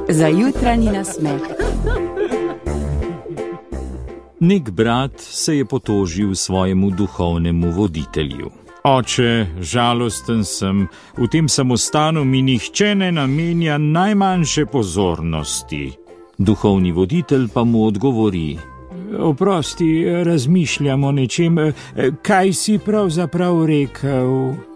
Za jutranji nasmeh. Nek brat se je potožil svojemu duhovnemu voditelju. Oče, žalosten sem, v tem samostanu mi nihče ne namenja najmanjše pozornosti. Duhovni voditelj pa mu odgovori: Oprosti, razmišljam o nečem, kaj si pravzaprav rekel?